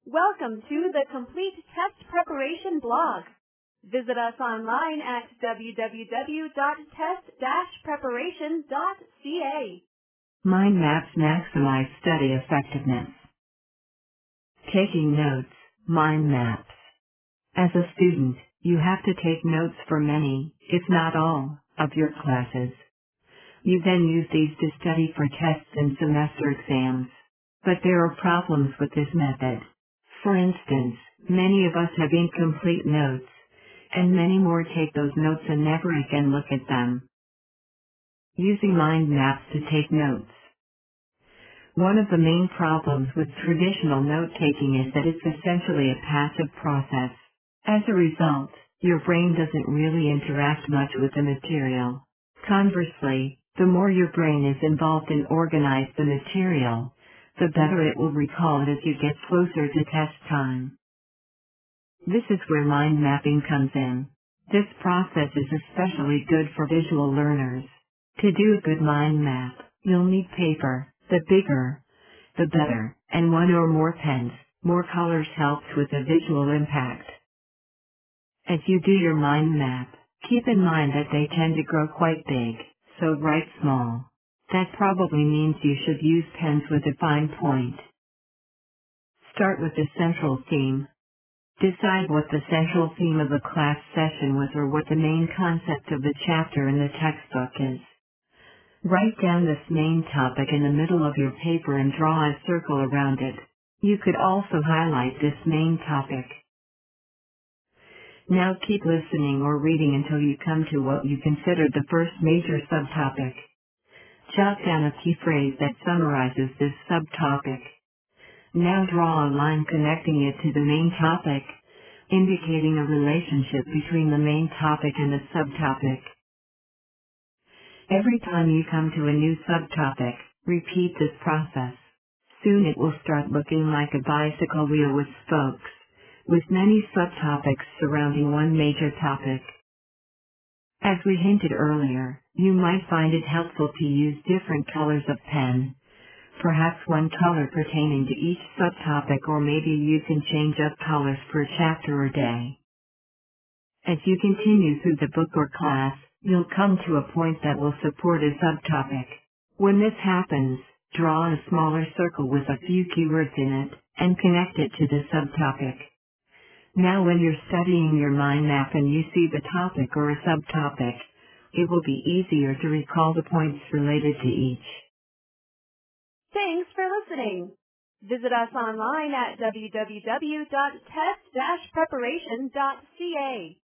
Welcome to the Complete Test Preparation blog. Visit us online at www.test-preparation.ca. Mind maps maximize study effectiveness. Taking notes, mind maps. As a student, you have to take notes for many, if not all, of your classes. You then use these to study for tests and semester exams. But there are problems with this method. For instance, many of us have incomplete notes, and many more take those notes and never again look at them. Using mind maps to take notes. One of the main problems with traditional note-taking is that it's essentially a passive process. As a result, your brain doesn't really interact much with the material. Conversely, the more your brain is involved in organize the material, the better it will recall it as you get closer to test time. This is where mind mapping comes in. This process is especially good for visual learners. To do a good mind map, you'll need paper. The bigger, the better, and one or more pens. More colors helps with the visual impact. As you do your mind map, keep in mind that they tend to grow quite big, so write small. That probably means you should use pens with a fine point. Start with the central theme. Decide what the central theme of the class session was or what the main concept of the chapter in the textbook is. Write down this main topic in the middle of your paper and draw a circle around it. You could also highlight this main topic. Now keep listening or reading until you come to what you consider the first major subtopic. Jot down a key phrase that summarizes this subtopic. Now draw a line connecting it to the main topic, indicating a relationship between the main topic and the subtopic. Every time you come to a new subtopic, repeat this process. Soon it will start looking like a bicycle wheel with spokes, with many subtopics surrounding one major topic. As we hinted earlier, you might find it helpful to use different colors of pen. Perhaps one color pertaining to each subtopic, or maybe you can change up colors per chapter or day. As you continue through the book or class, you'll come to a point that will support a subtopic. When this happens, draw a smaller circle with a few keywords in it, and connect it to the subtopic. Now when you're studying your mind map and you see the topic or a subtopic, it will be easier to recall the points related to each. Thanks for listening. Visit us online at www.test-preparation.ca.